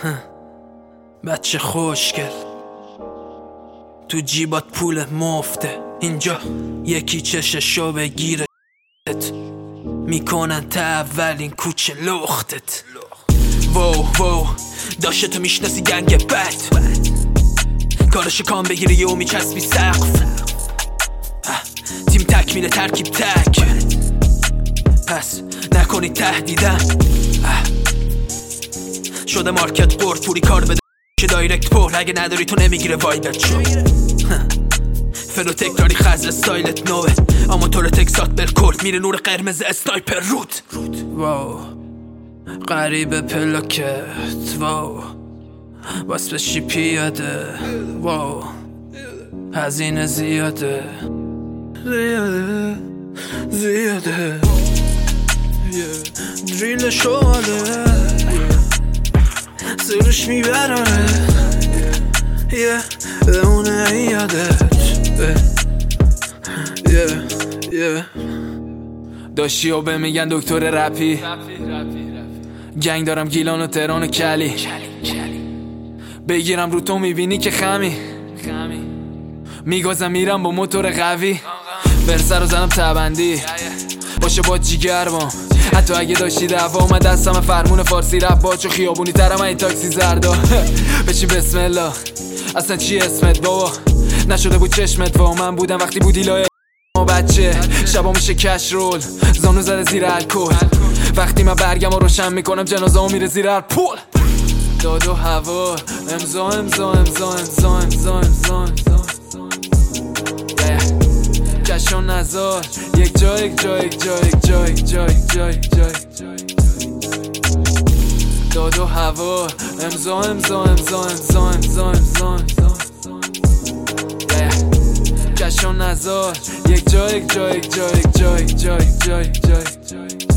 بچه خوشگل تو جیبات پول مفته، اینجا یکی چششو بگیره میکنن تا اولین کوچه لختت. وو داشته تو میشناسی گنگ بد، کارش کام بگیری و میچسبی سقف، تیم تکمیل ترکیب تک، پس نکنی تهدیدم. شده مارکت برد پوری کار بده که دایرکت پر، اگه نداری تو نمیگیره وایبت شو. فلو تکراری خزل استایلت نوه، اما تو رو تکسات برکرد میره نور قرمز اسنایپر رود. واو غریب پلاکت، واو باس بشی پیاده، واو هزینه زیاده دریل شواله سرش میبراره اونه یادت داشتی و به میگن دکتر رپی، گنگ دارم گیلان و تهران و کلی، بگیرم رو تو میبینی که خمی، میگازم میرم با موتور قوی، برسه رو زنم تبندی باشه با جیگر بام، حتی اگه داشتی دعوا من دستم فرمون فارسی رپ باچو خیابونی ترم این تاکسی زردا. بچین بسم الله اصلا چی اسمت بابا، نشده بود چشمت وا، من بودم وقتی بودی لایه ما بچه، شبا میشه کش رول زانو زده زیر الکل، وقتی من برگم و روشن میکنم جنازه ها میره زیر هر پول. داد و هوا امضا امضا امضا امضا امضا امضا کش و نزار یک جا یک جا یک جا یک جا یک جا یک جا یک جا یک جا. داد و هوا امضا امضا امضا امضا امضا امضا کش و نزار یک جا یک جا یک جا یک جا یک جا یک جا یک جا یک جا.